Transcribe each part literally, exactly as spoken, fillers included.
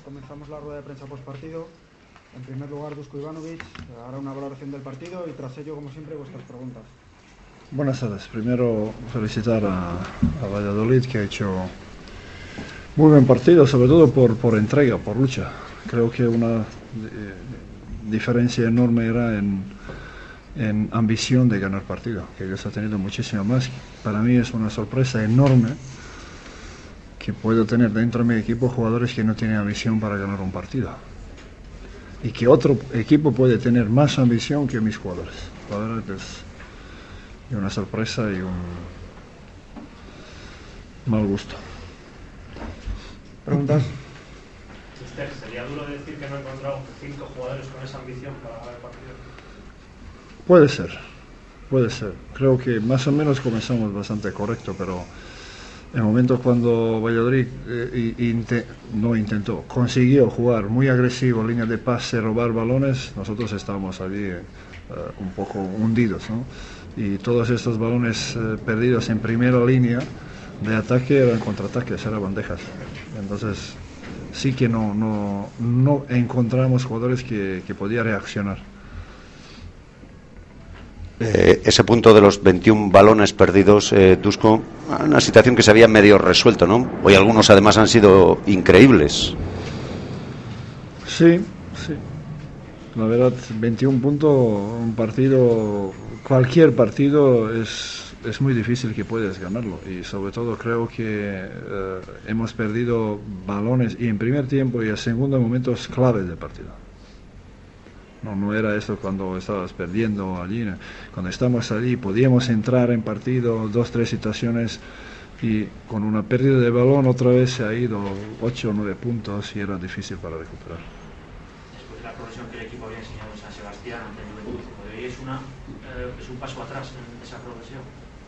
comenzamos la rueda de prensa post partido. En primer lugar, Dusko Ivanovic hará una valoración del partido y tras ello, como siempre, vuestras preguntas. Buenas tardes. Primero, felicitar a, a Valladolid, que ha hecho muy buen partido, sobre todo por, por entrega, por lucha. Creo que una eh, diferencia enorme era en, en ambición de ganar partido, que ellos han tenido muchísimo más. Para mí es una sorpresa enorme que puedo tener dentro de mi equipo jugadores que no tienen ambición para ganar un partido. Y que otro equipo puede tener más ambición que mis jugadores. La verdad es una sorpresa y un mal gusto. ¿Preguntas? Usted, ¿sería duro decir que no ha encontrado cinco jugadores con esa ambición para ganar el partido? Puede ser, puede ser. Creo que más o menos comenzamos bastante correcto, pero en el momento cuando Valladolid eh, inte, no intentó, consiguió jugar muy agresivo, línea de pase, robar balones, nosotros estábamos allí eh, un poco hundidos, ¿no? Y todos estos balones eh, perdidos en primera línea de ataque eran contraataques, eran bandejas. Entonces sí que no, no, no encontramos jugadores que, que podían reaccionar. Eh, ese punto de los veintiún balones perdidos, eh, Dusko, una situación que se había medio resuelto, ¿no? Hoy algunos además han sido increíbles. Sí, sí. La verdad, veintiún puntos, un partido, cualquier partido es, es muy difícil que puedas ganarlo. Y sobre todo creo que eh, hemos perdido balones y en primer tiempo y en segundo momentos claves del partido. No, no era eso cuando estabas perdiendo allí. Cuando estamos allí podíamos entrar en partido, dos, tres situaciones y con una pérdida de balón otra vez se ha ido ocho o nueve puntos y era difícil para recuperar. Después de la progresión que el equipo había enseñado en San Sebastián ante el Juventud, ¿hoy es, una, eh, es un paso atrás en esa progresión?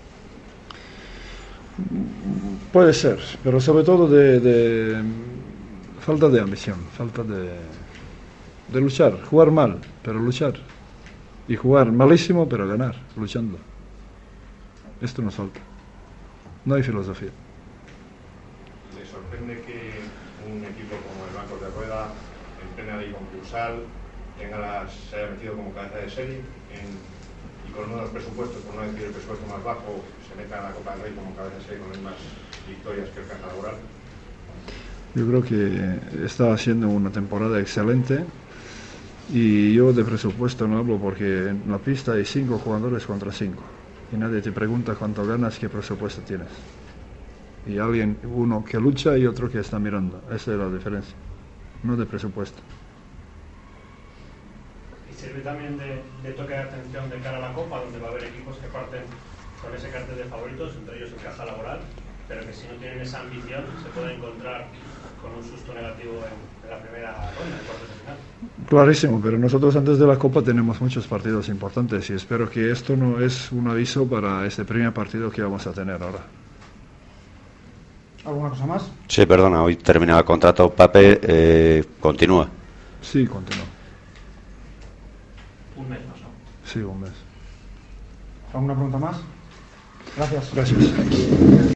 Puede ser, pero sobre todo de, de falta de ambición, falta de... de luchar, jugar mal, pero luchar, y jugar malísimo, pero ganar, luchando. Esto nos falta. No hay filosofía. ¿Le sorprende que un equipo como el Blancos de Rueda, en plena liga concursal, tenga las, se haya metido como cabeza de serie en, y con unos presupuestos, por no decir el presupuesto más bajo, se meta a la Copa del Rey como cabeza de serie con las mismas victorias que el Caja Laboral? Yo creo que está haciendo una temporada excelente. Y yo de presupuesto no hablo porque en la pista hay cinco jugadores contra cinco. Y nadie te pregunta cuánto ganas, qué presupuesto tienes. Y alguien, uno que lucha y otro que está mirando. Esa es la diferencia. No de presupuesto. Y sirve también de, de toque de atención de cara a la Copa, donde va a haber equipos que parten con ese cartel de favoritos, entre ellos el Caja Laboral, pero que si no tienen esa ambición se pueden encontrar con un susto negativo en, en la primera ronda, en cuartos de final. Clarísimo, pero nosotros antes de la Copa tenemos muchos partidos importantes y espero que esto no es un aviso para este primer partido que vamos a tener ahora. ¿Alguna cosa más? Sí, perdona, hoy termina el contrato Pape, eh, continúa. Sí, continúa. Un mes más, ¿no? Sí, un mes. ¿Alguna pregunta más? Gracias. Gracias.